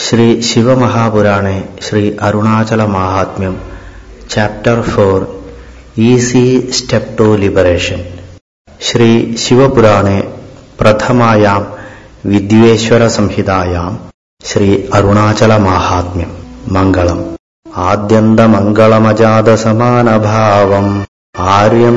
ശ്രീ ശിവമഹാപുരാണേ ശ്രീ അരുണാചല മാഹാത്മ്യം chapter 4 easy step to liberation. Shri ശിവപുരാണേ പ്രഥമായാം വിദ്വേശ്വര സംഹിതായാം ശ്രീ അരുണാചല മാഹാത്മ്യം. മംഗളം. ആദ്യന്തമംഗളമജാത സമാനഭാവം ആര്യം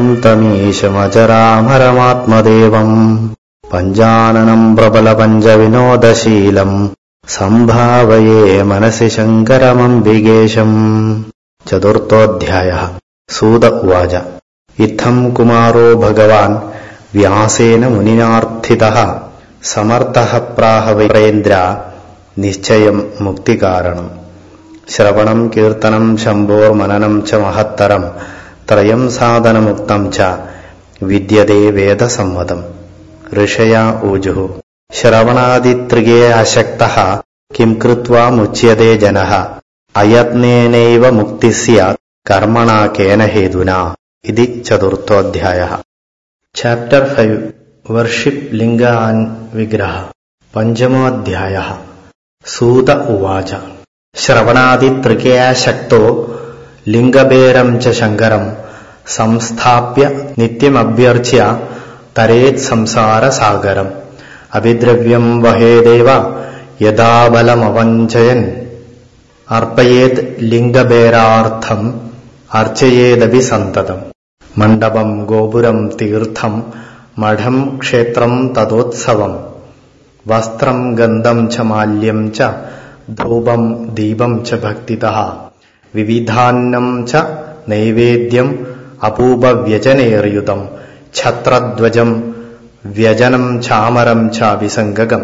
തമീശമചരാമരമാത്മദേവം പഞ്ചാനനം പ്രബല പഞ്ചവിനോദശീലം സംഭാവയേ മനസി ശങ്കരമംബികേശം. ചതുർത്ഥോധ്യായഃ. സൂത ഉവാച. ഇത്തം കുമാരോ ഭഗവാൻ വ്യാസേന മുനിനാർത്ഥിതഃ സമർത്ഥഃ പ്രാഹ വൈപ്രേന്ദ്ര നിശ്ചയം മുക്തികാരണം. ശ്രവണം കീർത്തനം ശംഭോർമനനം ച മഹത്തരം ത്രയം സാധനമുക്തം ച വിദ്യതേ വേദസമ്മതം. ഋഷയാ ഊജുഃ. ശ്രവണാദിത്രികേ അശക്തഃ കിം കൃത്വാ മുച്യതേ ജനഃ അയത്നേനൈവ മുക്തി സ്യാത് കർമ്മണാ കേന ഹേതുനാ. ഇതി ചതുർത്ഥോധ്യായഃ. Chapter 5 worship linga and vigraha. പഞ്ചമോധ്യായഃ. സൂത ഉവാച. ശ്രവണാദിത്രികയാ ശക്തോ ലിംഗഭേരം ച ശങ്കരം സംസ്ഥാപ്യ നിത്യമഭ്യർച്ച്യ തരേത് സംസാരസാഗരം. അഭിദ്രവ്യം വഹേദേവ യഥാ ബലമവഞ്ചയൻ അർപ്പയേത് ലിംഗഭേരാർത്ഥം അർച്ചയേദപി സന്തതം. മണ്ഡപം ഗോപുരം തീർത്ഥം മഠം ക്ഷേത്രം തദോത്സവം വസ്ത്രം ഗന്ധം ച മാല്യം ച ധൂപം ദീപം ച ഭക്തിതഃ വിവിധാന്നം ച നൈവേദ്യം അപൂപവ്യജനേർയുതം ഛത്രധ്വജം വ്യജനം ചാമരം ചാഭിസംഗകം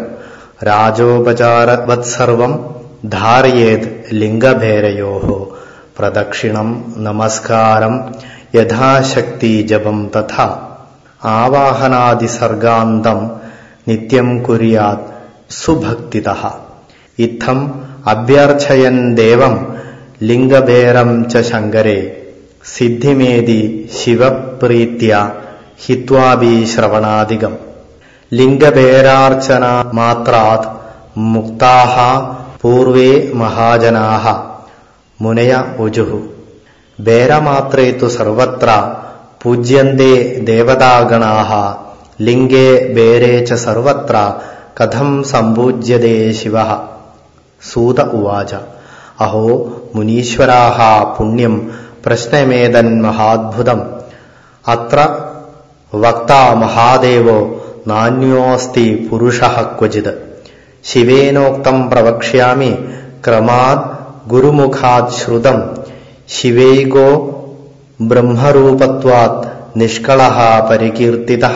രാജോപചാരവത്സർവം ധാരയേത് ലിംഗഭേരയോഃ പ്രദക്ഷിണം നമസ്കാരം യഥാശക്തി ജപം തഥാ ആവാഹനാദിസർഗാന്തം നിത്യം കുര്യാത് സുഭക്തിതഃ. ഇത്തം അഭ്യർച്ചയൻ ദേവം ലിംഗഭേരം ച ശങ്കരേ സിദ്ധിമേതി ശിവപ്രീത്യാ ഹിത്വാഭി ശ്രവണാദികം. ലിംഗഭേരാർച്ചന മാത്രാത് മുക്താഃ പൂർവേ മഹാജനാഃ. മുനയ ഊജുഃ. ഭേരമാത്രേ തു സർവത്ര പൂജ്യന്തേ ദേവതാഗണാഃ ലിംഗേ ഭേരേ ച സർവത്ര കഥം സംപൂജ്യതേ ശിവഃ. സൂത ഉവാച. അഹോ മുനീശ്വരാഃ പുണ്യം പ്രശ്നമേതൻ മഹാദ്ഭുതം അത്ര വക്താ മഹാദേവോ നാന്യോസ്തി പുരുഷഃ ക്വചിത്. ശിവേനോക്തം പ്രവക്ഷ്യാമി ക്രമാത് ഗുരുമുഖാത് ശ്രുതം ശിവൈകോ ബ്രഹ്മരൂപത്വാത് നിഷ്കളഃ പരികീർത്തിതഃ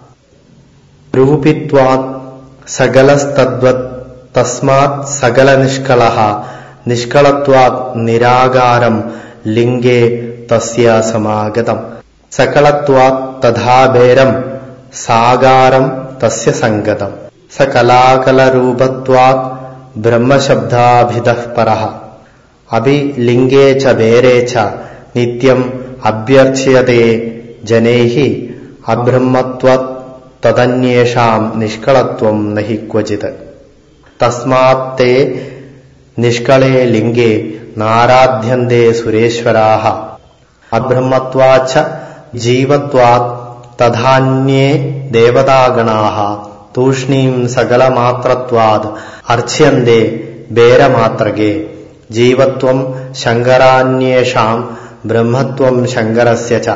രൂപിത്വാത് സകലസ്തദ്വത് തസ്മാത് സകലനിഷ്കളഃ നിഷ്കളത്വാത് നിരാകാരം ലിംഗേ തസ്യ സമാഗതം സകളത്വാത് തഥാഭേരം സാകാരം തസ്യ സംഗതം സകലാകലരൂപത്വാത് ബ്രഹ്മശബ്ദാഭിധഃ പരഃ അഭിലിംഗേ ച ഭേരേ ച നിത്യം അഭ്യർച്ച്യതേ ജനൈഃ അബ്രഹ്മത്വാത് തദന്യേഷാം നിഷ്കളത്വം നഹി ക്വചിത്. തസ്മാത് തേ നിഷ്കളേ ലിംഗേ നാരാധ്യന്തേ സുരേശ്വരാഃ അബ്രഹ്മത്വാച്ഛ ജീവത്വാത് തഥാന്യേ ദേവതാഗണാഃ തൂഷ്ണീം സകലമാത്രത്വാത് അർച്ച്യന്തേ ഭേരമാത്രകേ. ജീവത്വം ശങ്കരാന്യേഷാം ബ്രഹ്മത്വം ശങ്കരസ്യ ച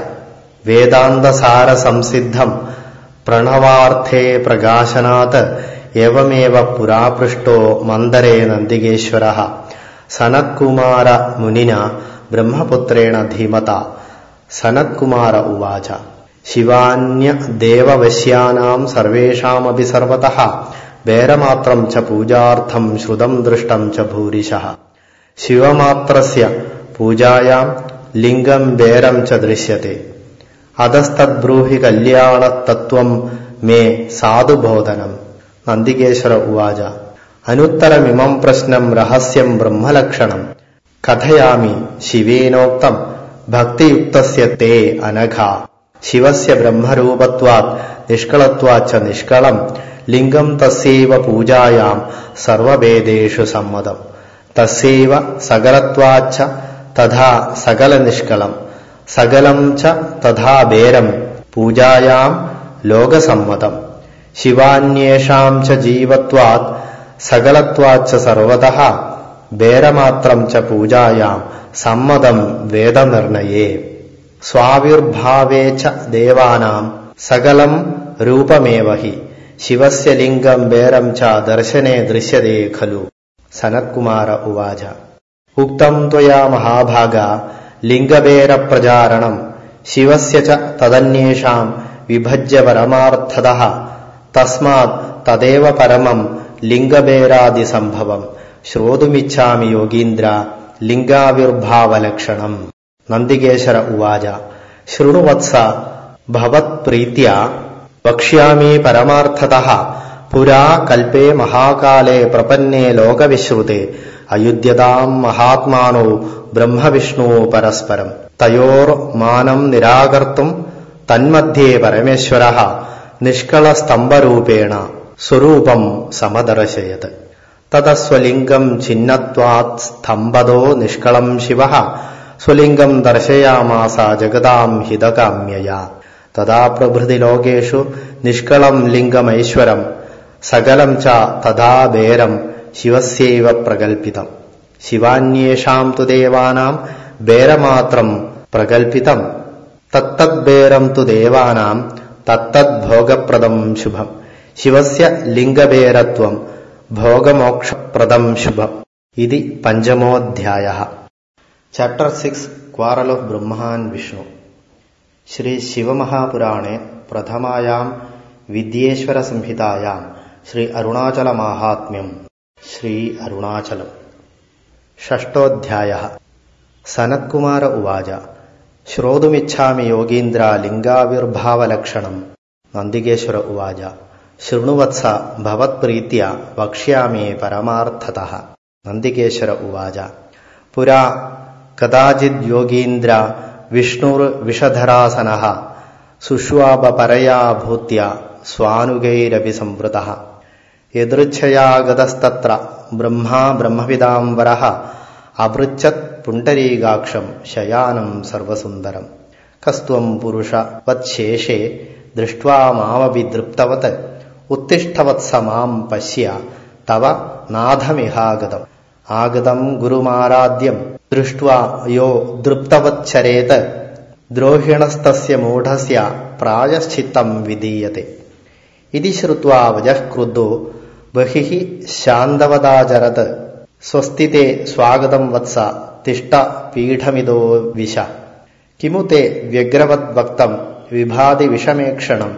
വേദാന്തസാരസംസിദ്ധം പ്രണവാർത്ഥേ പ്രകാശനാത് ഏവമേവ പുരാ പൃഷ്ടോ മന്ദരേ നന്ദികേശ്വരഃ സനത്കുമാര മുനിന ബ്രഹ്മപുത്രേണ ധീമത. സനത്കുമാര ഉവാച. ശിവാന്യദേവവശ്യാനാം സർവേഷാമപി സർവതഃ ഭേരമാത്രം ച പൂജാർത്ഥം ശ്രുതം ദൃഷ്ടം ച ഭൂരിശഃ. ശിവമാത്രസ്യ പൂജായാം ലിംഗം ഭേരം ച ദൃശ്യത്തെ അധസ്തദ്ബ്രൂഹി കല്യാണതത്വം മേ സാധുബോധനം. നന്ദികേശ്വര ഉവാച. അനുത്തരമിമം പ്രശ്നം രഹസ്യം ബ്രഹ്മലക്ഷണം കഥയാമി ശിവേനോക്തം ഭക്തിയുക്തസ്യ തേ അനഘ ശിവസ്യ ബ്രഹ്മരൂപത്വാത് നിഷ്കളത്വാച്ച നിഷ്കളം ലിംഗം തസ്യൈവ പൂജായാം സർവവേദേഷു സമ്മതം. തസ്യൈവ സകലത്വാച്ച തഥാ സകലനിഷ്കളം സകലം ച തഥാ ബേരം പൂജായാം ലോകസമ്മതം. ശിവാന്യേഷാം ച ജീവത്വാത് സകലത്വാച്ച സർവതഃ ബേരമാത്രം ച പൂജായാം സമ്മതം വേദനിർണയേ. സ്വാവിർഭാവേ ച ദേവാനാം സകലം രൂപമേവ ഹി ശിവസ്യ ലിംഗം ബേരം ച ദർശനേ ദൃശ്യതേ ഖലു. സനത്കുമാര ഉവാച. ഉക്തം ത്വയാ മഹാഭാഗ ലിംഗബേരപ്രചാരണം ശിവസ്യ ച തദന്യേഷാം വിഭജ്യ പരമാർത്ഥതഃ തസ്മാത് തദേവ പരമം ലിംഗബേരാദിസംഭവം ശ്രോതുമിച്ഛാമി യോഗീന്ദ്ര ലിംഗാവിർഭാവലക്ഷണം. നന്ദികേശ്വര ഉവാച. ശൃണുവത്സ ഭവത്പ്രീത്യാ വക്ഷ്യാമി പരമാർത്ഥതഃ പുരാ കൽപേ മഹാകാലേ പ്രപന്നേ ലോകവിശ്രുതേ അയുധ്യതാം മഹാത്മാനോ ബ്രഹ്മവിഷ്ണു പരസ്പരം തയോർമാനം നിരാകർത്തും തന്മധ്യേ പരമേശ്വരഃ നിഷ്കളസ്തംഭരൂപേണ സ്വരൂപം സമദർശയത്. തതസ്വലിംഗം ഛിന്നത്വാത് സ്തംഭതോ നിഷ്കളം ശിവഃ സ്വലിംഗം ദർശയാമാസ ജഗതാം ഹിതകാമ്യയാ. തഥാ പ്രഭൃതി ലോകേഷു നിഷ്കളം ലിംഗമൈശ്വരം സകലം ച തഥാ ബേരം ശിവസ്യൈവ പ്രകൽപ്പിതം. ശിവാന്യേഷാം തു ദേവാനാം ബേരമാത്രം പ്രകൽപ്പിതം തത്തദ്ബേരം തു ദേവാനാം തത്തദ്ഭോഗപ്രദം ശുഭം. ശിവസ്യ ലിംഗബേരത്വം ഭോഗമോക്ഷപ്രദം ശുഭം. ഇതി പഞ്ചമോധ്യായഃ. Chapter 6 quarrel of Brahma and Vishnu. Shri ശിവമഹാപുരാണേ പ്രഥമായാം വിദ്യേശ്വര സംഹിതായാം ശ്രീ അരുണാചല മാഹാത്മ്യം. ശ്രീ അരുണാചലം. ഷഷ്ടോധ്യായഃ. സനത്കുമാര ഉവാച. ശ്രോതുമിച്ഛാമി യോഗീന്ദ്ര ലിംഗാവിർഭാവലക്ഷണം. നന്ദികേശ്വര ഉവാച. ശൃണുവത്സ ഭവത്പ്രീത്യാ വക്ഷ്യാമി പരമാർത്ഥതഃ. നന്ദികേശ്വര ഉവാച. പുരാ കദാചിദ് യോഗീന്ദ്ര വിഷ്ണുർവിഷധരാസനഃ സുഷ്വാപ പരയാ ഭൂത്യ സ്വാനുഗൈരപി സംവൃതഃ യദൃച്ഛയാ ഗതസ്തത്ര ബ്രഹ്മാ ബ്രഹ്മവിദാംബരഃ അപൃച്ഛത് പുണ്ഡരീകാക്ഷം ശയാനം സർവസുന്ദരം. കസ്ത്വം പുരുഷ വത്ശേഷേ ദൃഷ്ട്വാ മാമപി ദൃപ്തവത് ഉത്തിഷ്ഠവത്സ മാം പശ്യ തവ നാഥമിഹാഗതം. ആഗതം ഗുരുമാരാദ്യം ദൃഷ്ട്വാ യോ ദൃപ്തവച്ചരേത് ദ്രോഹിണസ്തസ്യ മൂഢസ്യ പ്രായശ്ചിത്തം വിധീയത്തെ. ഇതി ശ്രുത്വാ വജഃ ക്രുദ്ധോ ബഹിഃ ശാന്തവദാചരത്. സ്വസ്തിതേ സ്വാഗതം വത്സ തിഷ്ഠ പീഠമിതോ വിശ. കിമു തേ വ്യഗ്രവദ്വക്തം വിഭാതി വിഷമേക്ഷണം.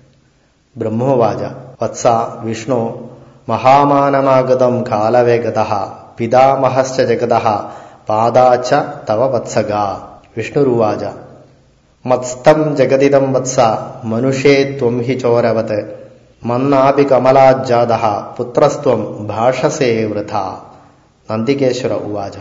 ബ്രഹ്മോവാച. വത്സ വിഷ്ണു മഹാമാനമാഗതം കാലവേഗതഃ പിതാമഹശ്ച ജഗതഃ പാദാച്ച തവ വത്സഗാ. വിഷ്ണുരുവാച. മത്സ്ഥം ജഗതിദം വത്സ മനുഷേ ത്വം ഹി ചോരവത് മന്നാപി കമലാജ്ജാതഃ പുത്രസ്ത്വം ഭാഷസേ വൃഥാ. നന്ദികേശ്വര ഉവാച.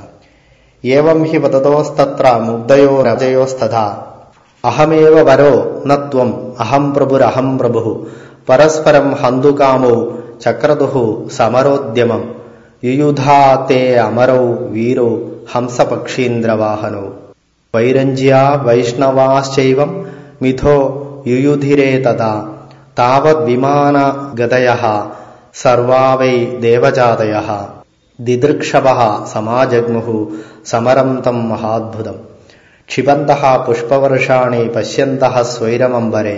ഏവം ഹി വദതോസ്തത്ര മുഗ്ധയോ രജയോസ്തഥാ അഹമേവ വരോ ന ത്വം അഹം പ്രഭുരഹം പ്രഭുഃ പരസ്പരം ഹന്തുകാമോ ചക്രതുഃ സമരോദ്യമം യുയുധാ തേ അമരൗ വീരോ ഹംസപക്ഷീന്ദ്രവാഹനോ വൈരഞ്ജ്യാ വൈഷ്ണവാശ്ചൈവം മിഥോ യുയുധിരേ തഥാ താവത് വിമാനഗതയഃ സർവാ വൈ ദേവജാതയഃ ദിദൃക്ഷവഃ സമാജഗ്മുഃ സമരം തം മഹാദ്ഭുതം. ക്ഷിപന്തഃ പുഷ്പവർഷാണി പശ്യന്തഃ സ്വൈരമംബരെ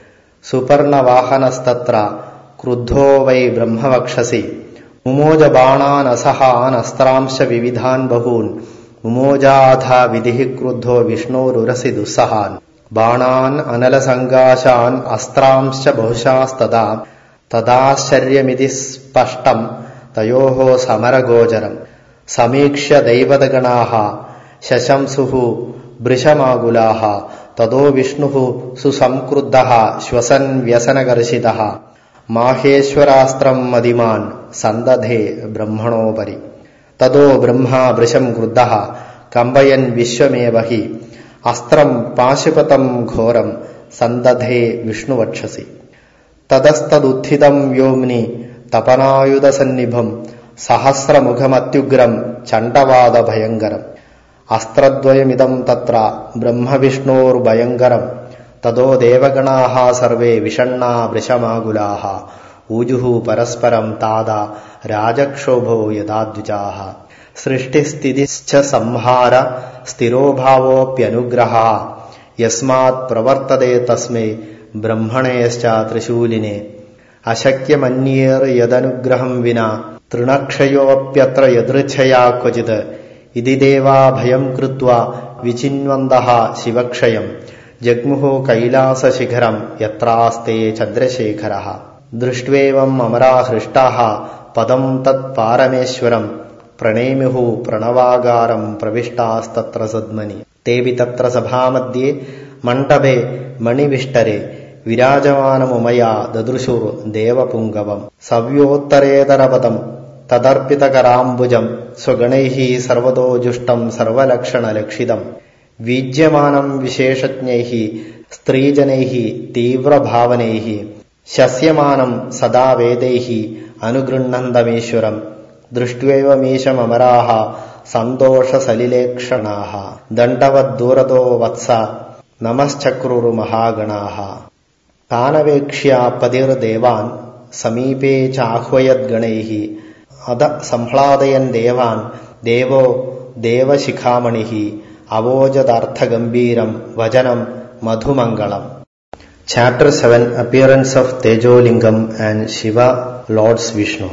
സുപർണവാഹനസ്തത്ര ക്രുദ്ധോ വൈ ബ്രഹ്മവക്ഷസി മുമോജ ബാണാനസഹാനസ്ത്രാംശ വിവിധാൻ ബഹൂൻ മുമോജാഥ വിധിഃ ക്രുദ്ധോ വിഷ്ണോരുരസി ദുസ്സഹാൻ ബാണാൻ അനലസങ്കാശാൻ അസ്ത്രാംശ്ച ബഹുശാസ്തഥാ തദാശ്ചര്യമിതി സ്പഷ്ടം തയോഃ സമരഗോചരം. സമീക്ഷ്യ ദൈവതഗണാഃ ശശംസുഃ വൃഷമാകുലാഃ തതോ വിഷ്ണുഃ സുസംക്രുദ്ധഃ ശ്വസൻ വ്യസനകർഷിതഃ മാഹേശ്വരാസ്ത്രം മതിമാൻ സന്തധേ ബ്രഹ്മണോപരി. തതോ ബ്രഹ്മാ വൃഷം ക്രുദ്ധഃ കമ്പയൻ വിശ്വമേവ ഹി അസ്ത്രം പാശുപതം ഘോരം സന്തധേ വിഷ്ണുവക്ഷസി. തതസ്തദുത്ഥിതം വ്യോംനി തപനായുധസന്നിഭം സഹസ്രമുഖമത്യുഗ്രം ചണ്ഡവാദഭയങ്കരം. അസ്ത്രദ്വയമിദം തത്ര ബ്രഹ്മവിഷ്ണോർഭയങ്കരം. തതോ ദേവഗണാഃ സർവേ വിഷണ്ണാ വൃഷമാകുലാഃ. ഊജുഃ പരസ്പരം താദാ രാജക്ഷോഭോ യഥാദ്വിജാഃ. സൃഷ്ടിസ്ഥിതിശ്ച സംഹാര സ്ഥിരോഭാവോപ്യനുഗ്രഹഃ. യസ്മാത് പ്രവർത്തതേ തസ്മൈ ബ്രഹ്മണേശ്ച ത്രിശൂലിനെ. അശക്യമന്യേർ യദനുഗ്രഹം വിനാ തൃണക്ഷയോപ്യത്ര യദൃച്ഛയാ ക്വചിത്. ഇതി ദേവാ ഭയം കൃത്വാ വിചിന്വന്തഃ ശിവക്ഷയം. ജഗ്മുഃ കൈലാസശിഖരം യത്രാസ്തേ ചന്ദ്രശേഖരഃ. ദൃഷ്ട്വേവം അമരാ ഹൃഷ്ടാഃ പദം തത് പാരമേശ്വരം. പ്രണേമുഃ പ്രണവാകാരം പ്രവിഷ്ടാസ്തത്ര സദ്മനി. തേവി തത്ര സഭാമധ്യേ മണ്ഡപേ മണിവിഷ്ടരെ വിരാജമാനമുമയാ ദദൃശുർ ദേവപുങ്കവം. സവ്യോത്തരേതരപദം തദർപ്പിതകരാംബുജം സ്വഗണൈഃ സർവതോ ജുഷ്ടം സർവലക്ഷണലക്ഷിതം. വീജ്യമാനം വിശേഷജ്ഞൈഃ സ്ത്രീജനൈഃ തീവ്രഭാവനൈഃ. ശസ്യമാനം സദാ വേദൈഃ അനുഗൃഹ്ണന്തമീശ്വരം. ദൃഷ്ട്വേവമീശമമരാഃ സന്തോഷസലിലേക്ഷണാഃ. ദണ്ഡവദ്ദൂരതോ വത്സ നമശ്ചക്രുർമഹാഗണാഃ. താനവേക്ഷ്യ പതിർദേവാൻ സമീപേ ചാഹ്വയദ്ഗണൈഃ. അത സംഹ്ലാദയൻ ദേവാൻ ദേവോ ദേവശിഖാമണിഃ. അവോജദാർത്ഥഗംഭീരം വചനം മധുമംഗളം. Chapter 7 Appearance of Tejolingam and Shiva Lords Vishnu.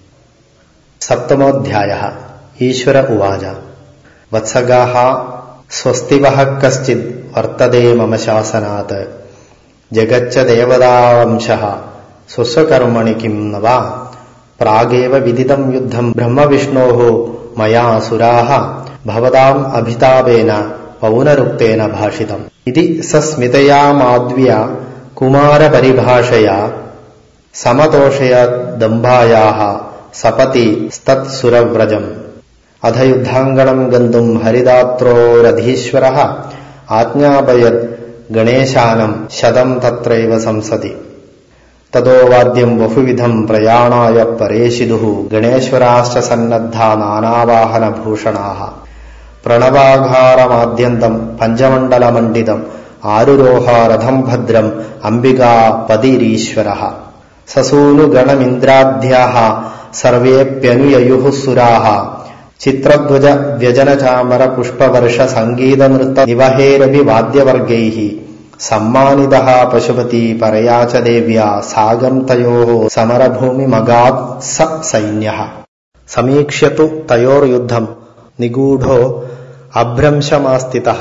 സപ്തമോധ്യായഃ. ഈശ്വര ഉവാച. വത്സഗാഃ സ്വസ്തിവഃ കശ്ചിദ് വർത്തതേ മമ ശാസനാത്. ജഗच्च ദേവതാവംശഃ സ്വസ്വകർമ്മണി കിം ന വാ. പ്രാഗേവ വിദിതം യുദ്ധം ബ്രഹ്മവിഷ്ണോഃ മയാ സുരാഃ. ഭവതാം അഭിതാപേന പൗനരുക്തേന ഭാഷിതം. ഇതി സസ്മിതയാ മാദ്വ്യ കുമാരപരിഭാഷയാ സമതോഷയ ദംഭായാഃ സപതി സ്തത്സുരവ്രജം. അധ യുദ്ധാങ്കണം ഗന്തും ഹരിദാത്രോരധീശ്വരഃ ആജ്ഞാപയത് ഗണേശാനം ശതം തത്രൈവ സംസതി. തതോ വാദ്യം ബഹുവിധം പ്രയാണായ പരേശിദുഃ. ഗണേശ്വരാശ്ച സന്നദ്ധാ നാനാവാഹനഭൂഷണാഃ. പ്രണവാഘാരമാദ്യന്തം പഞ്ചമണ്ഡലമണ്ഡിതം ആരുരോഹ രഥം ഭദ്രം അംബികാപതിരീശ്വരഃ. സസൂനുഗണമിന്ദ്രാഢ്യാഃ സർവേപ്യനുയയുഃ സുരാഃ. ചിത്രധ്വജ വ്യജനചാമര പുഷ്പവർഷ സംഗീതനൃത്ത നിവഹേരഭി വാദ്യവർഗൈഃ. സമ്മാനിതഃ പശുപതി പരയാ ച ദേവ്യാ. സാഗം തയോഃ സമരഭൂമിമഗാത് സ സൈന്യഃ. സമീക്ഷ്യതു തയോർയുദ്ധം നിഗൂഢോ അഭ്രംശമാസ്ഥിതഃ.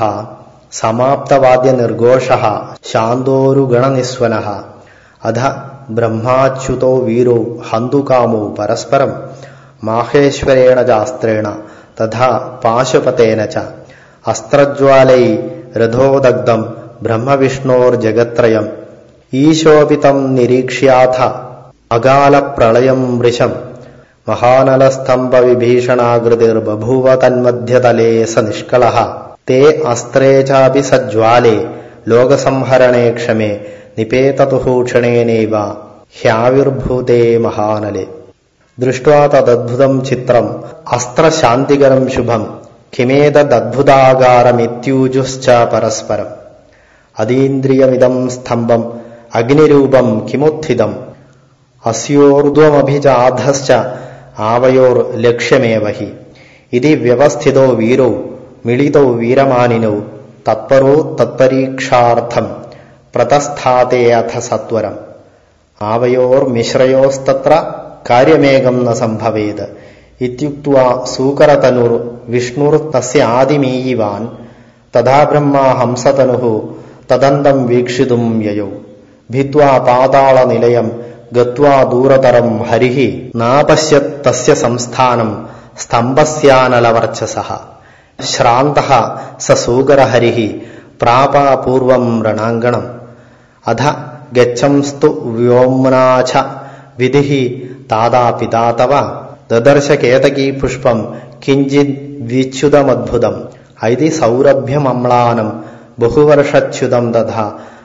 സമാപ്തവാദ്യനിർഘോഷഃ ശാന്തോരുഗണനിസ്വനഃ. അധ ബ്രഹ്മാച്യുതോ വീരോ ഹന്തുകാമോ പരസ്പരം. മാഹേശ്വരേണ ചാസ്ത്രേണ തഥാ പാശുപതേന ച. അസ്ത്രജ്വാലൈ രഥോദഗ്ധം ബ്രഹ്മവിഷ്ണോർജഗത്രയം. ഈശോപിതം നിരീക്ഷ്യാഥ അകാലപ്രളയം വൃശം. മഹാനലസ്തംഭവിഭീഷണാകൃതിർബഭൂവ തന്മധ്യതലേ സ നിഷ്കളഃ. തേ അസ്ത്രേ ചാപി സജ്വാലേ ലോകസംഹരണേ ക്ഷമേ. നിപേതതുഃ ക്ഷണേനൈവ ഹ്യാവിർഭൂതേ മഹാനലേ. ദൃഷ്ട്വാ തദദ്ഭുതം ചിത്രം അസ്ത്രശാന്തികരം ശുഭം. കിമേതദദ്ഭുതാകാരമിത്യൂജുശ്ച പരസ്പരം. അതീന്ദ്രിയമിദം സ്തംഭം അഗ്നിരൂപം കിമുത്ഥിതം. അസ്യോർധ്വമഭിചാധശ്ച ആവയോർ ലക്ഷ്യമേവ ഹി. ഇതി വ്യവസ്ഥിതോ വീരോ മിളിതോ വീരമാനിനോ. തത്പരോ തത്പരീക്ഷാർത്ഥം പ്രതസ്ഥാതേ അഥ സത്വരം. ആവയോർമിശ്രയോസ്തത്ര കാര്യമേകം ന സംഭവേത്. ഇത്യുക്ത്വാ സൂകരതനുർ വിഷ്ണുർ തസ്യ ആദിമീയിവാൻ. തഥാ ബ്രഹ്മാ ഹംസതനുഃ തദന്തം വീക്ഷിതും യയൗ. ഭിത്വാ പാതാളനിലയം ഗത്വാ ദൂരതരം ഹരിഃ. നാപശ്യത് തസ്യ സംസ്ഥാനം സ്തംഭസ്യാനലവർച്ചസഃ. ശ്രാന്തഃ സ സൂകരഹരിഃ പ്രാപാപൂർവം രണാങ്കണം. അധ ഗച്ഛംസ്തു വ്യോമ്നാ ച വിധിഃ താതാ പിതാ തവ. ദദർശ കേതകീ പുഷ്പം കിഞ്ചിത് വിച്യുതമദ്ഭുതം. ഐതി സൗരഭ്യമമ്ലാനം ബഹുവർഷച്യുതം തഥാ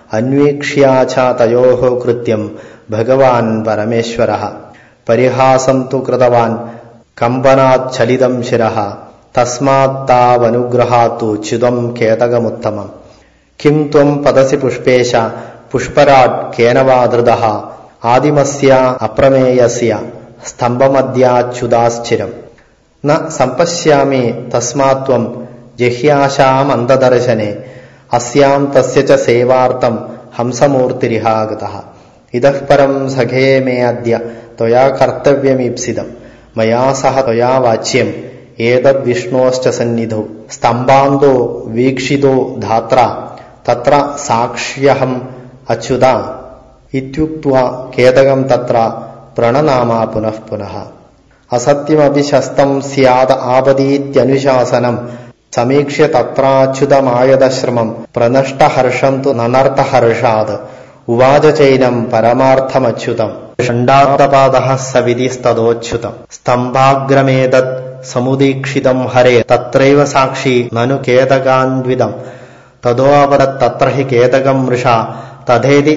അന്വീക്ഷ്യാച തയോഃ കൃത്യം ഭഗവാൻ പരമേശ്വരഃ പരിഹാസം തു കൃതവാൻ കമ്പനാത് ചലിതം ശിരഃ തസ്മാത് താവനുഗ്രഹാത്തു ച്യുതം കേതകമുത്തമം കിം ത്വം പദസി പുഷ്പേശ പുഷ്പരാട് കേന വാ ധൃതഃ ആദിമസ്യ അപ്രമേയസ്യ സ്തംഭമദ്യാച്യുതാശ്ചിരം ന സമ്പശ്യാമി തസ്മാത് ത്വം ജഹ്യാശാമന്തദർശനെ അസ്യാം തസ്യ ച സേവാർത്ഥം ഹംസമൂർത്തിരിഹാഗതഃ ഇതഃ പരം സഖേ മേ അദ്യ ത്വയാ കർത്തവ്യമീപ്സിതം മയാ സഹ ത്വയാ വാച്യം ഏതദ് വിഷ്ണോശ്ച സന്നിധൗ സ്തംഭാന്തോ വീക്ഷിതോ ധാത്ര തത്ര സാക്ഷ്യഹം അച്യുത ഇത്യുക്ത്വാ കേതകം തത്ര പ്രണനാമ പുനഃ പുനഃ അസത്യമപി ശസ്തം സ്യാദ ആപദീത്യനുശാസനം സമീക്ഷ്യ തത്രാച്യുതമായതശ്രമം പ്രനഷ്ടഹർഷം തു നനർത്ഥഹർഷാത് ഉവാച ചൈനം പരമാർത്ഥമച്യുതം ഷണ്ഡാർത്ഥപാദഃ സവിധിസ്തദോച്യുതം സ്തംഭാഗ്രമേതത് സമുദീക്ഷിതം ഹരേ തത്രൈവ സാക്ഷി നനു കേതകാന്വിതം തദോപദത് തത്ര ഹി കേതകം മൃഷാ തഥേതി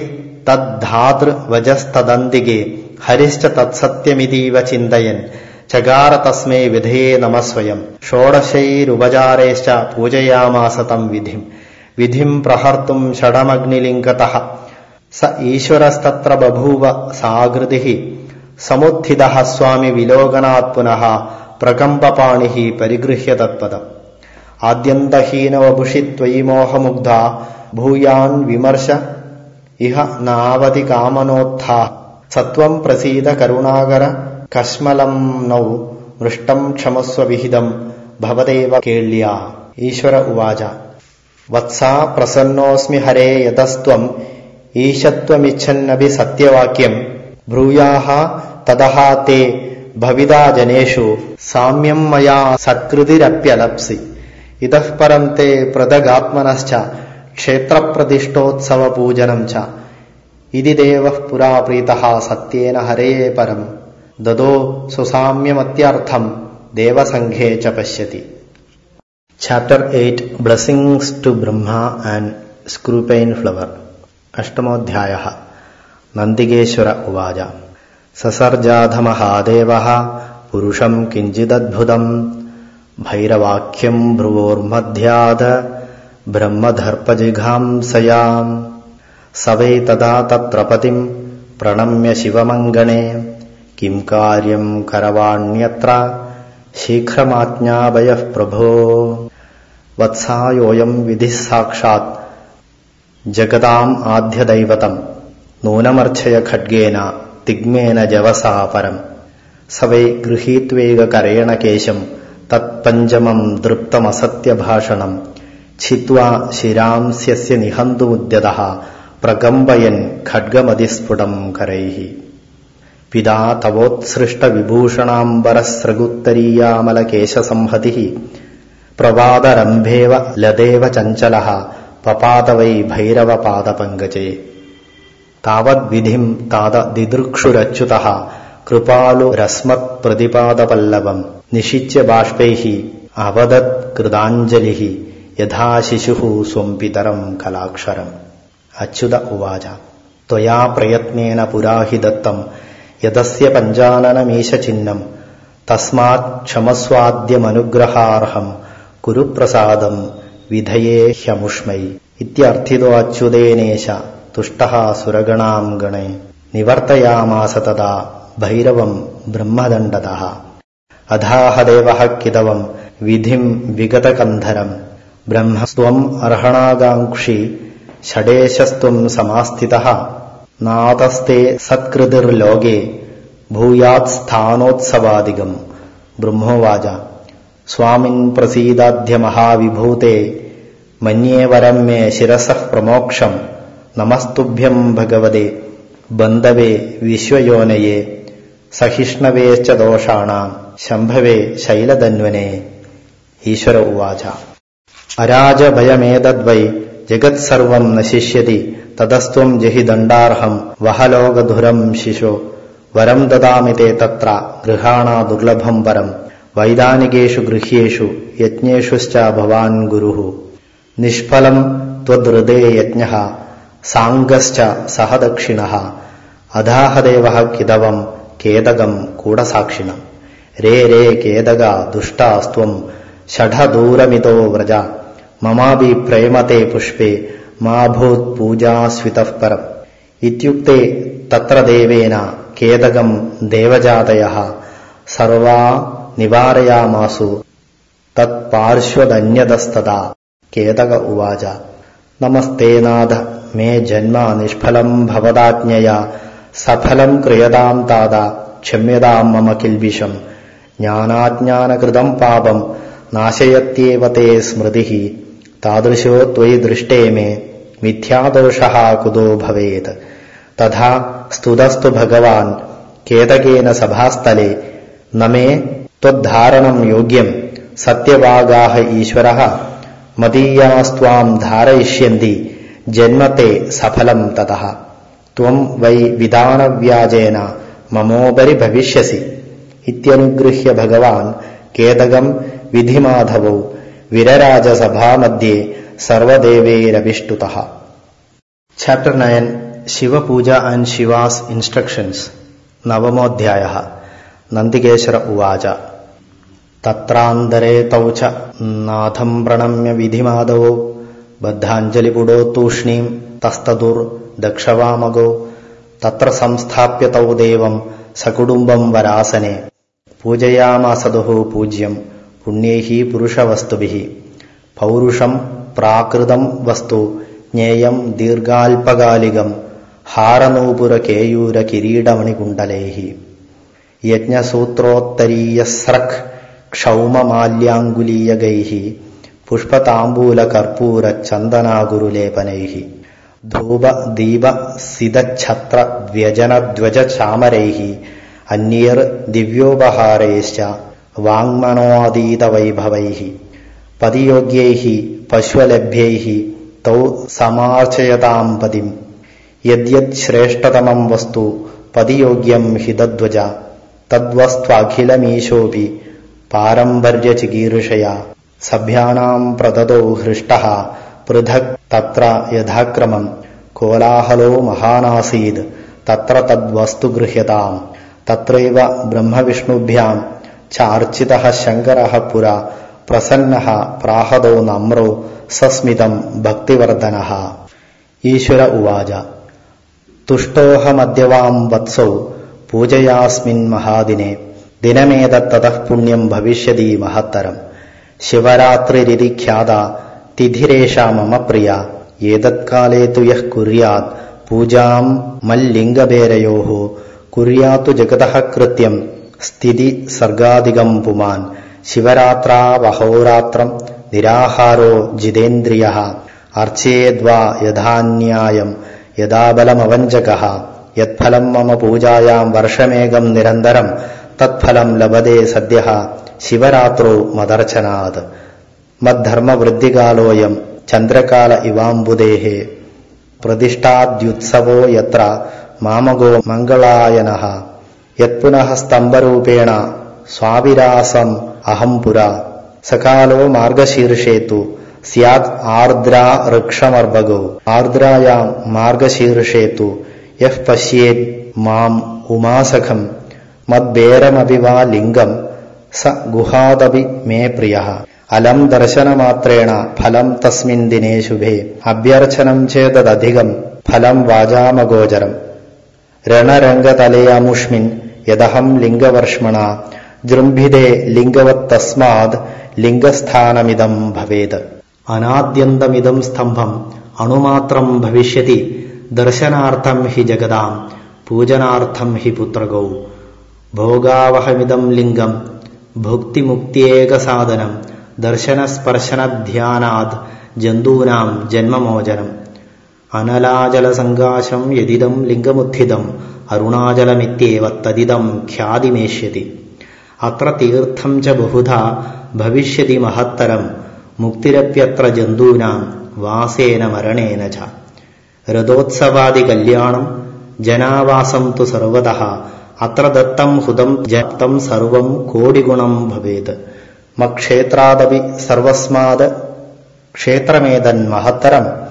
തദ്ധാതൃവജസ്തദന്തികേ ഹരിശ്ച തത്സത്യമിതീവ ചിന്തയൻ ചകാര തസ്മൈ വിധയേ നമസ്വയം ഷോഡശൈരുപചാരൈശ്ച പൂജയാമാസ തം വിധിം പ്രഹർത്തും ഷഡമഗ്നിലിംഗതഃ സ ഈശ്വരസ്തത്ര ബഭൂവ സാകൃതിഃ സമുത്ഥിതഃ സ്വാമി വിലോകനാത് പുനഃ പ്രകമ്പപാണിഃ പരിഗൃഹ്യ തത്പദം ആദ്യന്തഹീനവപുഷി ത്വയി മോഹമുഗ്ധ ഭൂയാൻ വിമർശ ഇഹ നാവതി കാമനോത്ഥാ സത്വം പ്രസീദ കരുണാകര കശ്മലം നൗ മൃഷ്ടം ക്ഷമസ്വ വിഹിതം ഭവദേവ കേള്യ. ഈശ്വര ഉവാച വത്സാ പ്രസന്നോസ്മി ഹരേ യതസ്ത്വം ഈശത്വമിച്ഛന്നപി സത്യവാക്യം ബ്രൂയാഹ തതഃ തേ ഭവിതാ ജനേഷു സാമ്യം മയാ സത്കൃതിരപ്യലപ്സി ഇതഃ പരം തേ പൃഥഗാത്മനശ്ച ക്ഷേത്രപ്രതിഷ്ഠോത്സവപൂജനം ച ഇതി ദേവഃ പുരാ പ്രീതഃ സത്യേന ഹരേ പരം ദദോ സുസാമ്യമത്യർത്ഥം ദേവസംഘേ ച പശ്യതി. Chapter 8 blessings to Brahma and screwpine flower. അഷ്ടമോധ്യായഃ. നന്ദികേശ്വര ഉവാച സസർജാധ മഹാദേവഃ പുരുഷം കിഞ്ചിദദ്ഭുതം ഭൈരവാക്യം ഭ്രുവോർമധ്യാത് ബ്രഹ്മദർപ്പജിഘാംസയാം സ വൈ തഥാ തത്ര പതിം പ്രണമ്യ ശിവമങ്കണേ കിം കാര്യം കരവാണ്യത്ര ശീഘ്രമാജ്ഞാപയഃ പ്രഭോ. വത്സായോയം വിധിഃ സാക്ഷാത് ജഗതാം ആദ്യദൈവതം നൂനമർച്ചയ ഖഡ്ഗേന തിഗ്മേന ജവസാ പരം സ വൈ ഗൃഹീത്വേകകരേണ കേശം തത്പഞ്ചമം ദൃപ്തമസത്യഭാഷണം ഛിത്വാ ശിരാംസ്യസ്യ നിഹന്തുമുദ്യതഃ പ്രകമ്പയൻ ഖഡ്ഗമതിസ്ഫുടം കരൈഃ. പിതാ തവോത്സൃഷ്ടവിഭൂഷണാംബരസ്രഗുത്തരീയാമലകേശസംഹതിഃ പ്രവാദരംഭേവ ലദേവ ചഞ്ചലഃ പപാത വൈ ഭൈരവപാദപങ്കജേ. താവദ്വിധിം താതദിദൃക്ഷുരച്യുതഃ കൃപാലുരസ്മത്പ്രതിപാദപല്ലവം നിഷിച്യ ബാഷ്പൈഃ അവദത് കൃതാഞ്ജലിഃ യഥാ ശിശുഃ സ്വം പിതരം കലാക്ഷരം. അച്യുത ഉവാച ത്വയാ പ്രയത്നേന പുരാ ഹി ദത്തം യദസ്യ പഞ്ചാനനമീശചിഹ്നം തസ്മാത് ക്ഷമസ്വാദ്യമനുഗ്രഹാർഹം കുരു പ്രസാദം വിധയേ ഹ്യമുഷ്മൈ ഇത്യർത്ഥിതോ അച്യുതേനേശ തുഷ്ടഃ സുരഗണാം ഗണേ. നിവർത്തയാമാസ തദാ ഭൈരവം ബ്രഹ്മദണ്ഡതഃ അധാഹ ദേവഃ കിതവം വിധിം വിഗതകന്ധരം ബ്രഹ്മസ്ത്വം അർഹണാകാംക്ഷി ഷഡേശസ്ത്വം സമാസ്ഥിതഃ നാതസ്തേ സത്കൃതിർലോകേ ഭൂയാത് സ്ഥാനോത്സവാദികം. ബ്രഹ്മോവാച സ്വാമിൻ പ്രസീദാദ്യ മഹാവിഭൂതേ മന്യേ വരം മേ ശിരസഃ പ്രമോക്ഷം നമസ്തുഭ്യം ഭഗവതേ ബന്ധവേ വിശ്വയോനയേ സഹിഷ്ണവേശ്ച ദോഷാണാം ശംഭവേ ശൈലധന്വനേ. ഈശ്വര ഉവാച അരാജഭയമേതദ്വൈ ജഗത്സർവം നശിഷ്യതി തതസ്ത്വം ജഹി ദണ്ഡാർഹം വഹലോകധുരം ശിശോ വരം ദദാമി തേ തത്ര ഗൃഹാണാ ദുർലഭം പരം വൈദാനികേഷു ഗൃഹ്യേഷു യജ്ഞേഷുശ്ച ഭവാൻ ഗുരുഃ നിഷ്ഫലം ത്വദൃതേ യജ്ഞഃ സാംഗശ്ച സഹ ദക്ഷിണഃ അധാഹദേവഃ കിതവം കേതകം കൂടസാക്ഷിണം രേ രേ കേതക ദുഷ്ടാസ്ത്വം ഷഠദൂരമിതോ വ്രജ മമാഭി പ്രേമത്തെ പുഷ്പേ മാ ഭൂത് പൂജാസ്വിതഃ പരം ഇത്യുക്തേ തത്ര ദേവേന കേതകം ദേവജാതയഃ സർവാ നിവാരയാമാസു തത്പാർശ്വദന്യതസ്തദാ കേതക ഉവാച നമസ്തേനാഥ മേ ജന്മ നിഷ്ഫലം ഭവദാജ്ഞയാ സഫലം ക്രിയതാം താത ക്ഷമ്യതാം മമ കിൽബിഷം ജ്ഞാനാജ്ഞാനകൃതം പാപം നാശയത്യേവ തേ സ്മൃതിഃ താദൃശോ ത്വയി ദൃഷ്ടേ മേ മിഥ്യാദോഷഃ കുതോ ഭവേത് തഥാ സ്തുതസ്തു ഭഗവാൻ കേതകേന സഭാസ്ഥലേ നമേ ത്വദ്ധാരണം യോഗ്യം സത്യവാഗാഃ ഈശ്വരഃ മദീയാസ്ത്വാം ധാരയിഷ്യന്തി ജന്മത്തെ സഫലം തതഃ ത്വം വൈ വിധാനവ്യാജേന മമോപരി ഭവിഷ്യസി ഇത്യനുഗൃഹ്യ ഭഗവാൻ കേതകം വിധിമാധവോ വിരരാജസഭാമധ്യേ സർവദേവൈരവിഷ്ടുതഃ. Chapter 9 Shivapuja and Shiva's instructions. നവമോധ്യായഃ. നന്ദികേശ്വര ഉവാച തത്രാന്തരേ തൗ ച നാഥം പ്രണമ്യ വിധിമാധവോ ബദ്ധാഞ്ജലിപുടോ തൂഷ്ണീം തസ്തദുർ ദക്ഷവാമഗോ തത്ര സംസ്ഥാപ്യ തൗ ദേവം സകുടുംബം വരാസനെ പൂജയാമാസദുഃ പൂജ്യം പുണ്യൈഃ പുരുഷവസ്തുഭിഃ പൗരുഷം പ്രാകൃതം വസ്തു ജ്ഞേയം ദീർഘാൽപകാലികം ഹാരനൂപുര കിരീടമണികുണ്ടലൈഃ യജ്ഞസൂത്രോത്തരീയസ്രക് ക്ഷൗമമാല്യാങ്കുലീയകൈഃ പുഷ്പതാംബൂലകർപ്പൂര ചന്ദനാഗുരുലേപനൈഃ ധൂപദീപസിതച്ഛത്ര വ്യജനധ്വജചാമരൈഃ അന്യൈർ ദിവ്യോപഹാരൈശ്ച വാങ്മനോതീതവൈഭവൈഃ പതിയോഗ്യൈഃ പശ്വലഭ്യൈഃ തൗ സമാർച്ചയതാം പതിം യദ്യത് ശ്രേഷ്ഠതമം വസ്തു പതിയോഗ്യം ഹിതധ്വജ തദ്വസ്ത്വഖിലമീശോപി പാരമ്പര്യചികീർഷയാ സഭ്യാനാം പ്രദദോ ഹൃഷ്ടഃ പൃഥക് തത്ര യഥാക്രമം കോലാഹലോ മഹാനാസീദ് തത്ര തദ്വസ്തു ഗൃഹ്യതാം തത്രൈവ ബ്രഹ്മവിഷ്ണുഭ്യാം ചാർച്ചിതഃ ശങ്കരഃ പുരാ പ്രസന്നഃ പ്രാഹദോ നമ്രോ സസ്മിതം ഭക്തിവർദ്ധനഃ. ഈശ്വര ഉവാച തുഷ്ടോഹമദ്യവാം വത്സോ പൂജയാസ്മിൻ മഹാദിനെ ദിനമേതത്തതഃ പുണ്യം ഭവിഷ്യതി മഹത്തരം ശിവരാത്രിരിതി ഖ്യാത തിഥിരേഷാ മമ പ്രിയ ഏതത്കാലേ തു യഃ കുര്യാത് പൂജാം മല്ലിംഗഭേരയോഃ കുര്യാത്തു ജഗതഃ കൃത്യം സ്ഥിതി സർഗാദികം പുമാൻ ശിവരാത്രാവഹോരാത്രം നിരാഹാരോ ജിതേന്ദ്രിയഃ അർച്ചയേദ്വാ യഥാന്യായം യഥാബലമവഞ്ചകഃ യത്ഫലം മമ പൂജായാം വർഷമേകം നിരന്തരം തത്ഫലം ലഭതേ സദ്യഃ ശിവരാത്രോ മദർച്ചനാത് മദ്ധർമ്മവൃദ്ധികാലോയം ചന്ദ്രകാല ഇവാംബുദേഃ പ്രതിഷ്ഠാദ്യുത്സവോ യത്ര മാമകോ മംഗളായനഃ യത്പുനഃ സ്തംഭരൂപേണ സ്വാവിരാസം അഹം പുരാ സകാലോ മാർഗശീർഷേതു സ്യാത് ആർദ്രാ ഋക്ഷമർഭഗോ ആർദ്രായാം മാർഗശീർഷേതു യഃ പശ്യേത് മാം ഉമാസഖം മദ്ബേരമപി വാ ലിംഗം സ ഗുഹാദപി മേ പ്രിയഃ അലം ദർശനമാത്രേണ ഫലം തസ്മിൻ ദിനേ ശുഭേ അഭ്യർച്ചനം ചേതദധികം ഫലം വാചാമഗോചരം രണരംഗതലേ അമുഷ്മിൻ യദഹം ലിംഗവർഷ്മണ ജൃംഭിതേ ലിംഗവത് തസ്മാത് ലിംഗസ്ഥാനമിദം ഭവേത്. അനാദ്യന്തമിദം സ്തംഭം അണുമാത്രം ഭവിഷ്യതി ദർശനാർത്ഥം ഹി ജഗതാം പൂജനാർത്ഥം ഹി പുത്രഗൗ ഭോഗാവഹമിദം ലിംഗം ഭുക്തിമുക്തിയേകസാധനം ദർശനസ്പർശനധ്യാനാത് ജന്തൂനാം ജന്മമോചനം അനലാചലസങ്കാശം യദിദം ലിംഗമുത്ഥിതം അരുണാചലമിത്യേവ തദിദം ഖ്യാതിമേഷ്യതി അത്ര തീർത്ഥം ച ബഹുധാ ഭവിഷ്യതി മഹത്തരം മുക്തിരപ്യത്ര ജന്തൂനാം വാസേന മരണേന ച രഥോത്സവാദി കല്യാണം ജനാവാസം തു സർവതഃ അത്ര ദത്തം ഹുതം ജപ്തം സർവം കോടിഗുണം ഭവേത് മക്ഷേത്രാദപി സർവസ്മാത് ക്ഷേത്രമേതൻ മഹത്തരം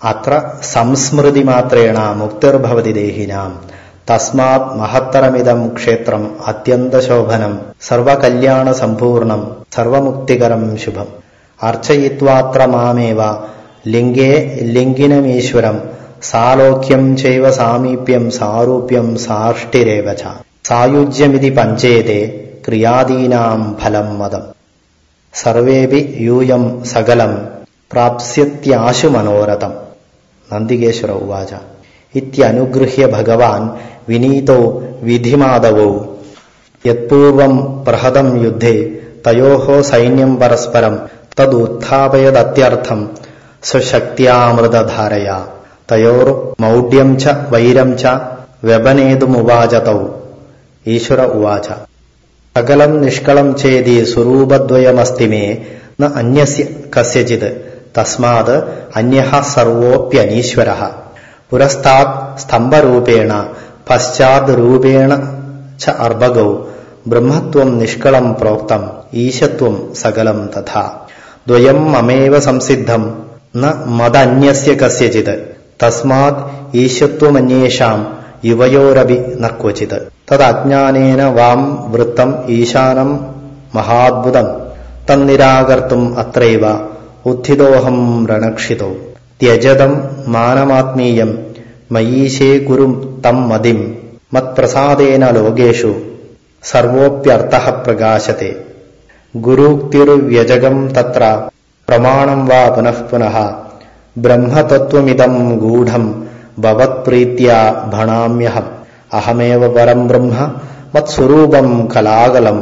അത്ര സംസ്മൃതിമാത്രേണ മുക്തിർഭവതി ദേഹിനാം തസ്മാത് മഹത്തരമിദം ക്ഷേത്രം അത്യന്തശോഭനം സർവകല്യാണസമ്പൂർണം സർവമുക്തികരം ശുഭം. അർച്ചയിത്വാത്ര മാമേവ ലിംഗേ ലിംഗിനമീശ്വരം സാലോക്യം ചൈവ സാമീപ്യം സാരൂപ്യം സാഷ്ടിരേവ ച സായുജ്യമിതി പഞ്ചേതേ ക്രിയാദീനാം ഫലം മതം. സർവേപി യൂയം സകലം പ്രാപ്സ്യത്യാശു മനോരഥം. നന്ദികേശ്വര ഉവാച. ഇത്യനുഗൃഹ്യ ഭഗവാൻ വിനീതോ വിധിമാധവോ യത്പൂർവം പ്രഹതം യുദ്ധേ തയോഃ സൈന്യം പരസ്പരം തദുത്ഥാപയദത്യർത്ഥം സ്വശക്ത്യാമൃതധാരയാ തയോർമൗഢ്യം ച വൈരം ച വ്യപനേതുമുവാച തൗ. ഈശ്വര ഉവാച. സകലം നിഷ്കളം ചേതി സ്വരൂപദ്വയമസ്തി മേ ന അന്യസ്യ കസ്യചിത് തസ്മാത് അന്യഃ സർവോപ്യനീശ്വരഃ. പുരസ്താത് സ്തംഭരൂപേണ പശ്ചാത് രൂപേണ ച അർഭഗൗ ബ്രഹ്മത്വം നിഷ്കളം പ്രോക്തം ഈശത്വം സകലം തഥാ. ദ്വയം മമേവ സംസിദ്ധം ന മദന്യസ്യ കസ്യചിത് തസ്മാത് ഈശത്വമന്യേഷാം യുവയോരപി ന ക്വചിത്. തദജ്ഞാനേന വാം വൃത്തം ഈശാനം മഹാദ്ഭുതം തന്നിരാകർത്തും അത്രൈവ ഉത്ഥിതോഹം രണക്ഷിതോ. ത്യജതം മാനമാത്മീയം മയീശേ കുരും തം മതിം മത്പ്രസാദേന ലോകേഷു സർവോപ്യർത്ഥഃ പ്രകാശത്തെ. ഗുരുക്തിർവ്യജകം തത്ര പ്രമാണം വാ പുനഃ പുനഃ ബ്രഹ്മതത്വമിദം ഗൂഢം ഭവത്പ്രീത്യാ ഭണാമ്യഹം. അഹമേവ പരം ബ്രഹ്മ മത്സ്വരൂപം കലാകലം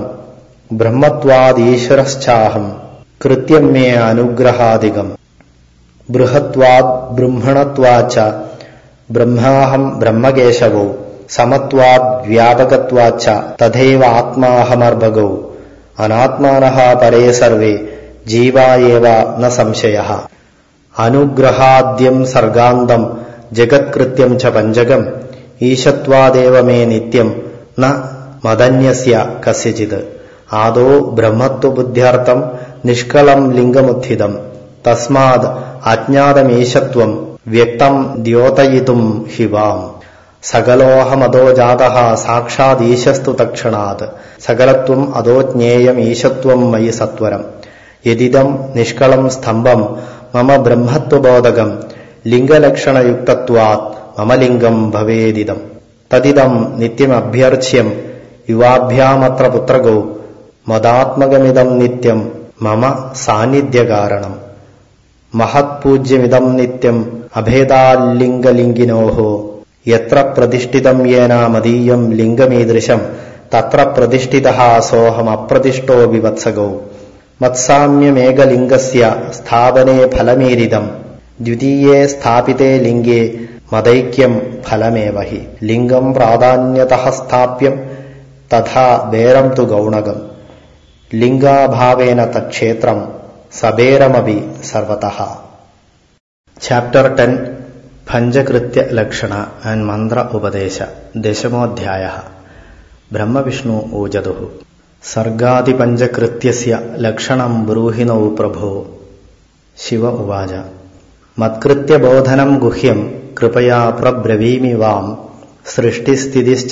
ബ്രഹ്മത്വാദീശ്വരശ്ചാഹം കൃത്യം മേ അനുഗ്രഹാദികം. ബൃഹത്വാദ് ബ്രഹ്മണത്വാച്ച ബ്രഹ്മാഹം ബ്രഹ്മകേശവോ സമത്വാദ് വ്യാപകത്വാച്ച തഥൈവ ആത്മാഹമർഭഗൗ. അനാത്മാനഃ പരേ സർവേ ജീവാ ഏവ ന സംശയഃ. അനുഗ്രഹാദ്യം സർഗാന്തം ജഗത്കൃത്യം ച പഞ്ചകം ഈശത്വാദേവ മേ നിത്യം ന മദന്യസ്യ കസ്യചിത്. ആദോ ബ്രഹ്മത്വബുദ്ധ്യാർത്ഥം നിഷ്കളം ലിംഗമുത്ഥിതം തസ്മാത് അജ്ഞാതമീശത്വം വ്യക്തം ദ്യോതയിതും ഹിവാം. സകലോഹമതോ ജാതഃ സാക്ഷാദീശസ്തു തക്ഷണാത് സകലത്വം അതോ ജ്ഞേയം ഈശത്വം മയി സത്വരം. യദിദം നിഷ്കളം സ്തംഭം മമ ബ്രഹ്മത്വബോധകം ലിംഗലക്ഷണയുക്തത്വാത് മമ ലിംഗം ഭവേദിദം. തദിദം നിത്യമഭ്യർച്ച്യം യുവാഭ്യാമത്ര പുത്രഗോ മദാത്മകമിദം നിത്യം മമ സാന്നിധ്യകാരണം. മഹത്പൂജ്യമിദം നിത്യം അഭേദാലിംഗലിംഗിനോഃ യത്ര പ്രതിഷ്ഠിതം യേന മദീയം ലിംഗമീദൃശം തത്ര പ്രതിഷ്ഠിതഃ സോഹം അപ്രതിഷ്ഠോ വിവത്സഗോ. മത്സാമ്യമേകലിംഗസ്യ സ്ഥാപനേ ഫലമീരിതം ദ്വിതീയേ സ്ഥാപിതേ ലിംഗേ മദൈക്യം ഫലമേവ ഹി. ലിംഗം പ്രാധാന്യതഃ സ്ഥാപ്യം തഥാ ബേരം തു ഗൗണകം ലിംഗാഭാവേന തക്ഷേത്രം സബേരമപി സർവതഃ. ചാപ്റ്റർ 10 പഞ്ചകൃത്യ ലക്ഷണ ആൻഡ് മന്ത്ര ഉപദേശ. ദശമോധ്യായഃ. ബ്രഹ്മവിഷ്ണു ഊജതുഃ. സർഗാദിപഞ്ചകൃത്യസ്യ ലക്ഷണം ബ്രൂഹിണൗ പ്രഭോ. ശിവ ഉവാച. മത്കൃത്യബോധനം ഗുഹ്യം കൃപയാ പ്രബ്രവീമി വാം. സൃഷ്ടിസ്ഥിതിശ്ച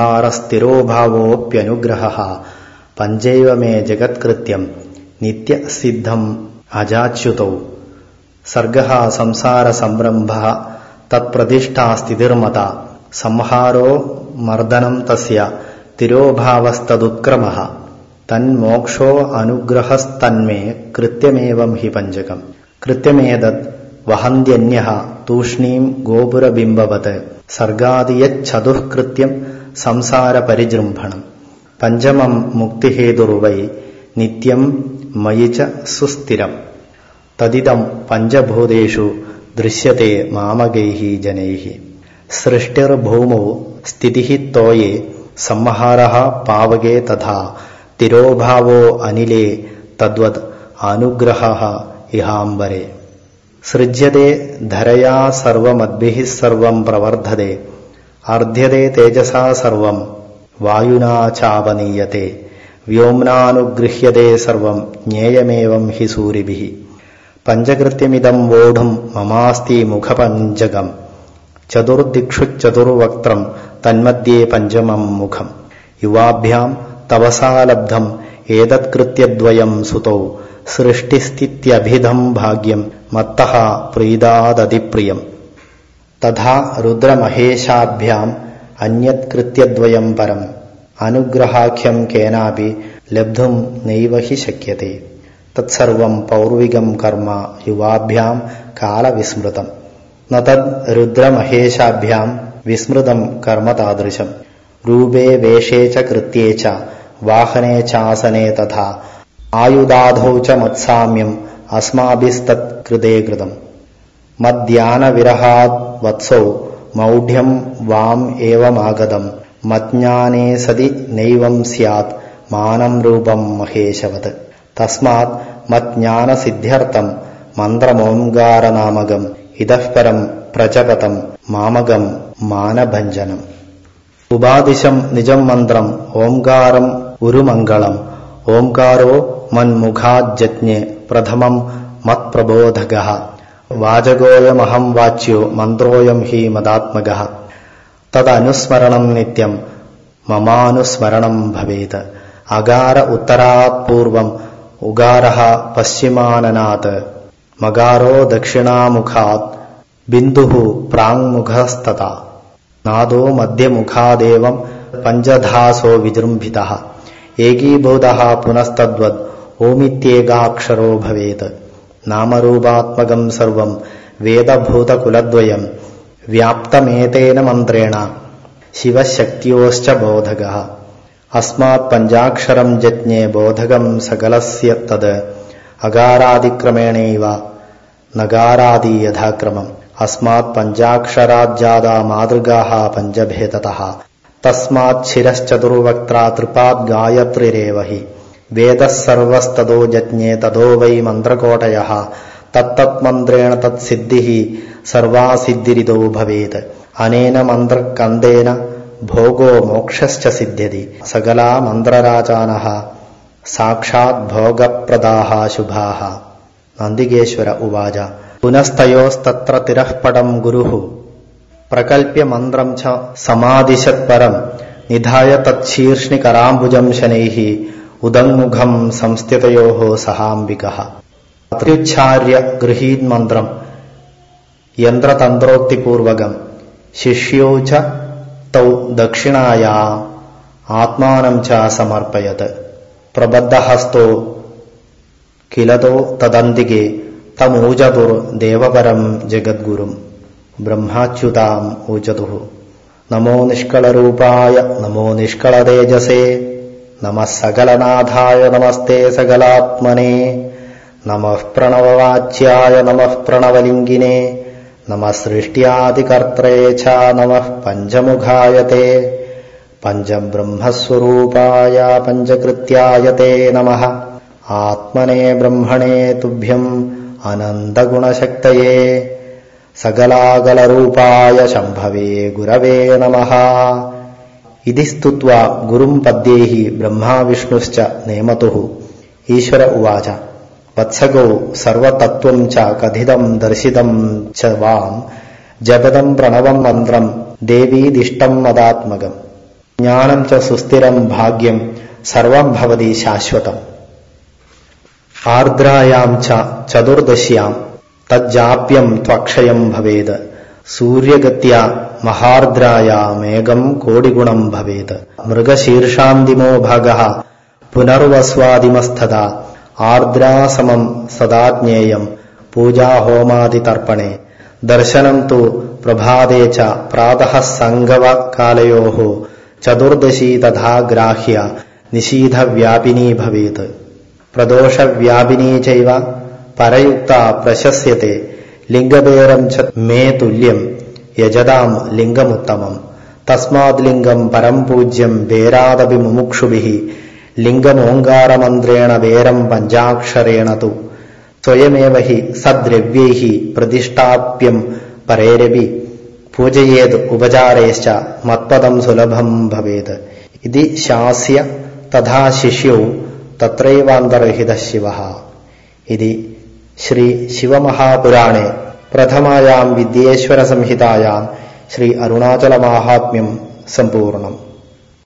സംഹാരസ്ഥിരോഭാവോപ്യനുഗ്രഹഃ പഞ്ചൈവ മേ ജഗത്കൃത്യം നിത്യസിദ്ധം അജാച്യുതൗ. സർഗഃ സംസാര സംരംഭഃ തത്പ്രതിഷ്ഠാ സ്ഥിതിർമത സംഹാരോ മർദ്ദനം തസ്യ തിരോഭാവസ്തദുത്ക്രമഃ തന്മോക്ഷോ അനുഗ്രഹസ്തന്മേ കൃത്യമേവം ഹി പഞ്ചകം. കൃത്യമേതത് വഹന്ത്യന്യഃ തൂഷ്ണീം ഗോപുരബിംബവത് സർഗാദിയച്ഛതുഃകൃത്യം സംസാരപരിജൃംഭണം. പഞ്ചമം മുക്തിഹേതുർവൈ നിത്യം മയി ച സുസ്ഥിരം. തദിദം പഞ്ചഭൂതേഷു ദൃശ്യത്തെ മാമകൈഃ ജനൈഃ. സൃഷ്ടിർഭൂമൗ സ്ഥിതിഃ തോയേ സംഹാരഃ പാവകേ തഥാ തിരോഭാവോ അനിലേ തദ്വത് അനുഗ്രഹഃ ഇഹാംബരേ. സൃജ്യതേ ധരയാ സർവമദ്ഭിഃ സർവം പ്രവർദ്ധതേ അർധ്യതേ തേജസാ സർവം വായുനാ ചാപനീയത്തെ വ്യോംനാനുഗൃഹ്യതേ സർവം ജ്ഞേയമേവം ഹി സൂരിഭിഃ. പഞ്ചകൃത്യമിദം വോഢും മമാസ്തി മുഖപഞ്ചകം ചതുർദിക്ഷു ചതുർവക്ത്രം തന്മധ്യേ പഞ്ചമം മുഖം യുവാഭ്യാം തപസാലബ്ധം ഏതത്കൃത്യദ്വയം സുതോ സൃഷ്ടിസ്ഥിത്യഭിധം ഭാഗ്യം മത്തഃ പ്രീതാദതിപ്രിയം തഥാ രുദ്രമഹേശാഭ്യാം അന്യത്കൃത്യദ്വയം പരം അനുഗ്രഹാഖ്യം കേനാപി ലബ്ധും നൈവ ഹി ശക്യത്തെ തത്സർവം പൗർവികം കർമ്മ യുവാഭ്യാം കാലവിസ്മൃതം ന തദ് രുദ്രമഹേശാഭ്യാം വിസ്മൃതം കർമ്മ താദൃശം രൂപേ വേഷേ ച കൃത്യേ ച വാഹനേ ചാസനേ തഥാ ആയുധാധൗ ച മത്സാമ്യം അസ്മാഭിസ്തത് കൃതേ കൃതം മദ്ധ്യാനവിരഹാദ് വത്സൗ മൗഢ്യം വാം ഏവമാഗതം മജ്ഞാനേ സതി നൈവം സ്യാത് മാനം രൂപം മഹേശവത് തസ്മാത് മജ്ഞാനസിദ്ധ്യർത്ഥം മന്ത്രമോംകാരനാമകം ഇതഃ പരം പ്രജപതം മാമകം മാനഭഞ്ജനം ഉപാദിശം നിജം മന്ത്രം ഓംകാരം ഉരുമംഗളം ഓംകാരോ മന്മുഖാജ്ഞേ പ്രഥമം മത്പ്രബോധകഃ വാചകോയമഹം വാച്യോ മന്ത്രോയം ഹി മദാത്മകഃ തദനുസ്മരണം നിത്യം മമാനുസ്മരണം ഭവേത് അകാര ഉത്തരാത് പൂർവം ഉകാരഃ പശ്ചിമാനനാത് മകാരോ ദക്ഷിണാമുഖാത് ബിന്ദുഃ പ്രാങ്മുഖസ്തഥാ നാദോ മധ്യമുഖാദേവം പഞ്ചധാസോ വിജൃംഭിതഃ ഏകീഭൂതഃ പുനസ്തദ്വദ് ഓമിത്യേകാക്ഷരോ ഭവേത് നാമരൂപാത്മകം സർവം വേദഭൂതകുലദ്വയം വ്യാപ്തമേതേന മന്ത്രേണ ശിവശക്തിയോശ്ച ബോധകഃ അസ്മാത് പഞ്ചാക്ഷരം ജജ്ഞേ ബോധകം സകലസ്യ തത് അകാരാദിക്രമേണൈവ നകാരാദി യഥാക്രമം അസ്മാത് പഞ്ചാക്ഷരാജ്ജാതാ മാതൃഗാഃ പഞ്ചഭേദതഃ തസ്മാത് ശിരശ്ചതുർവക്ത്ര ത്രിപാദ് ഗായത്രിരേവ ഹി വേദഃ സർവസ്തതോ ജജ്ഞേ തതോ വൈ മന്ത്രകോടയഃ തത്തന്മന്ത്രേണ തത്സിദ്ധിഃ സർവാസിദ്ധിരിതോ ഭവേത് അനേന മന്ത്രകന്ദേന ഭോഗോ മോക്ഷശ്ച സിദ്ധ്യതി സകലാ മന്ത്രരാജാനഃ സാക്ഷാത് ഭോഗപ്രദാഃ ശുഭാഃ. നന്ദികേശ്വര ഉവാച പുനസ്തയോസ്തത്ര തിരഃ പടം ഗുരുഃ പ്രകൽപ്യ മന്ത്രം ച സമാദിശത്പരം നിധായ തച്ഛീർഷ്ണികരാംബുജം ശനൈഃ ഉദങ്മുഖം സംസ്ഥിതയോഃ സഹാംബികഃ അത്യുച്ഛാര്യ ഗൃഹീത് മന്ത്രം യന്ത്രതന്ത്രോക്തിപൂർവകം ശിഷ്യോ ച തൗ ദക്ഷിണായാ ആത്മാനം ച സമർപ്പയത് പ്രബദ്ധഹസ്തോ കിലതോ തദന്തികേ തമൂജതുർ ദേവപരം ജഗദ്ഗുരും ബ്രഹ്മാച്യുതാം ഊജതുഃ. നമോ നിഷ്കളരൂപായ നമോ നിഷ്കളതേജസേ നമഃ സകലനാഥായ നമസ്തേ സകലാത്മനേ നമഃ പ്രണവവാച്യായ നമഃ പ്രണവലിംഗിനേ നമഃ സൃഷ്ട്യാദികർത്രേ ച നമഃ പഞ്ചമുഖായ തേ പഞ്ചബ്രഹ്മസ്വരൂപായ പഞ്ചകൃത്യായ തേ നമഃ ആത്മനേ ബ്രഹ്മണേ തുഭ്യം അനന്തഗുണശക്തയേ സകലാകലരൂപായ ശംഭവേ ഗുരവേ നമഃ. ഇതി സ്തുത്വാ ഗുരും പദ്യൈഃ ബ്രഹ്മാ വിഷ്ണുശ്ച നേമതുഃ. ഈശ്വര ഉവാച വത്സഗോ സർവതത്വം ച കഥിതം ദർശിതം ച വാം ജപദം പ്രണവം മന്ത്രം ദേവീദിഷ്ടം മദാത്മകം ജ്ഞാനം ച സുസ്ഥിരം ഭാഗ്യം സർവം ഭവതി ശാശ്വതം. ആർദ്രായാം ച ചതുർദശ്യാം തജ്ജാപ്യം ത്വക്ഷയം ഭവേത് സൂര്യഗത്യാ മഹാർദ്രായാമേകം കോടിഗുണം ഭവേത്. മൃഗശീർഷാന്തിമോ ഭാഗഃ പുനർവസ്വാദിമസ്തദാ ആർദ്രാസമം സദാജ്ഞേയം പൂജാഹോമാദിതർപ്പണേ ദർശനം തു പ്രഭാതേ ച പ്രാതഃ സംഗമകാലയോഃ ചതുർദശി തഥാ ഗ്രാഹ്യ നിശീഥവ്യാപിനീ ഭവേത്. പ്രദോഷവ്യാപിനീ ചൈവ പരയുക്ത പ്രശസ്യത്തെ ലിംഗഭേരം ച മേ തുല്യം യജതാം ലിംഗമുത്തമം. തസ്മാത് ലിംഗം പരം പൂജ്യം ഭേരാദപി മുമുക്ഷുഭിഃ ലിംഗമോങ്കാരമന്ത്രേണ വേരം പഞ്ചാക്ഷരേണ തു സ്വയമേവ ഹി സദ്ദ്രവ്യൈഃ പ്രതിഷ്ഠാപ്യം പരേരപി പൂജയേത് ഉപചാരൈശ്ച മത്പദം സുലഭം ഭവേത്. ഇതി ശാസ്യ തഥാ ശിഷ്യൗ തത്രൈവാന്തർഹിതഃ ശിവഃ. ഇതി ശ്രീ ശിവമഹാപുരാണേ പ്രഥമായാം വിദ്യേശ്വരസംഹിതായാം ശ്രീ അരുണാചലമാഹാത്മ്യം സമ്പൂർണം.